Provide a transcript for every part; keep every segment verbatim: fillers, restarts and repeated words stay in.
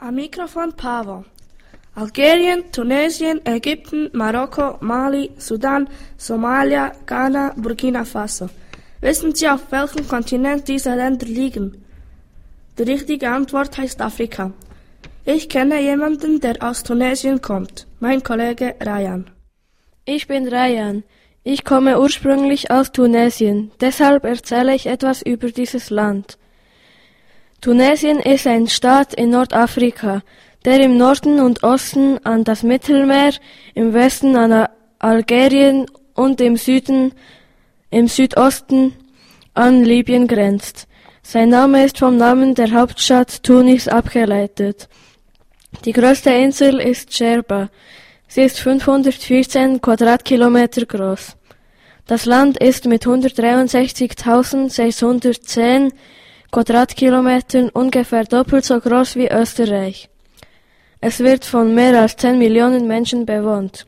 Am Mikrofon Pavo. Algerien, Tunesien, Ägypten, Marokko, Mali, Sudan, Somalia, Ghana, Burkina Faso. Wissen Sie, auf welchem Kontinent diese Länder liegen? Die richtige Antwort heißt Afrika. Ich kenne jemanden, der aus Tunesien kommt. Mein Kollege Rayan. Ich bin Rayan. Ich komme ursprünglich aus Tunesien. Deshalb erzähle ich etwas über dieses Land. Tunesien ist ein Staat in Nordafrika, der im Norden und Osten an das Mittelmeer, im Westen an Algerien und im Süden, im Südosten an Libyen grenzt. Sein Name ist vom Namen der Hauptstadt Tunis abgeleitet. Die größte Insel ist Djerba. Sie ist fünfhundertvierzehn Quadratkilometer groß. Das Land ist mit hundertdreiundsechzigtausendsechshundertzehn Quadratkilometern ungefähr doppelt so groß wie Österreich. Es wird von mehr als zehn Millionen Menschen bewohnt.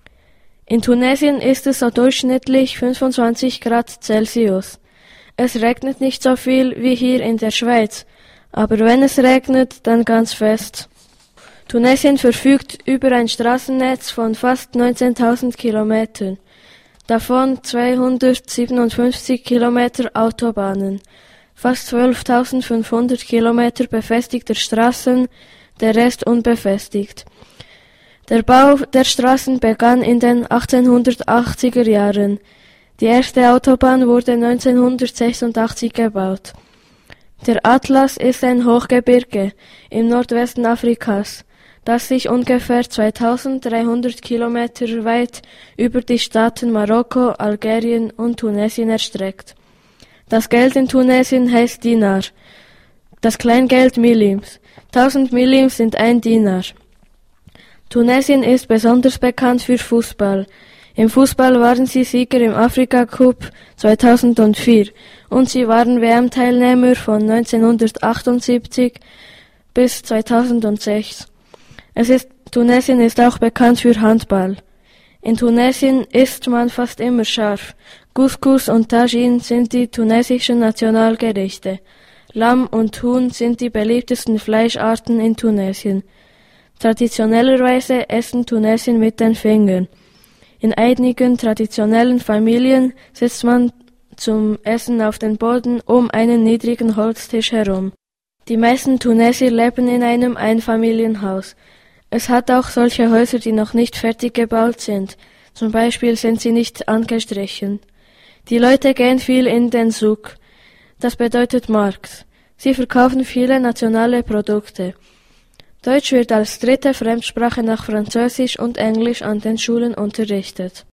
In Tunesien ist es so durchschnittlich fünfundzwanzig Grad Celsius. Es regnet nicht so viel wie hier in der Schweiz, aber wenn es regnet, dann ganz fest. Tunesien verfügt über ein Straßennetz von fast neunzehntausend Kilometern, davon zweihundertsiebenundfünfzig Kilometer Autobahnen, fast zwölftausendfünfhundert Kilometer befestigter Straßen, der Rest unbefestigt. Der Bau der Straßen begann in den achtzehnhundertachtziger Jahren. Die erste Autobahn wurde neunzehnhundertsechsundachtzig gebaut. Der Atlas ist ein Hochgebirge im Nordwesten Afrikas, das sich ungefähr zweitausenddreihundert Kilometer weit über die Staaten Marokko, Algerien und Tunesien erstreckt. Das Geld in Tunesien heißt Dinar, das Kleingeld Millims. tausend Millims sind ein Dinar. Tunesien ist besonders bekannt für Fußball. Im Fußball waren sie Sieger im Afrika Cup zweitausendvier und sie waren W M-Teilnehmer von neunzehnhundertachtundsiebzig bis zweitausendsechs. Es ist, Tunesien ist auch bekannt für Handball. In Tunesien isst man fast immer scharf. Couscous und Tagine sind die tunesischen Nationalgerichte. Lamm und Huhn sind die beliebtesten Fleischarten in Tunesien. Traditionellerweise essen Tunesien mit den Fingern. In einigen traditionellen Familien sitzt man zum Essen auf den Boden um einen niedrigen Holztisch herum. Die meisten Tunesier leben in einem Einfamilienhaus. Es hat auch solche Häuser, die noch nicht fertig gebaut sind. Zum Beispiel sind sie nicht angestrichen. Die Leute gehen viel in den Souk. Das bedeutet Markt. Sie verkaufen viele nationale Produkte. Deutsch wird als dritte Fremdsprache nach Französisch und Englisch an den Schulen unterrichtet.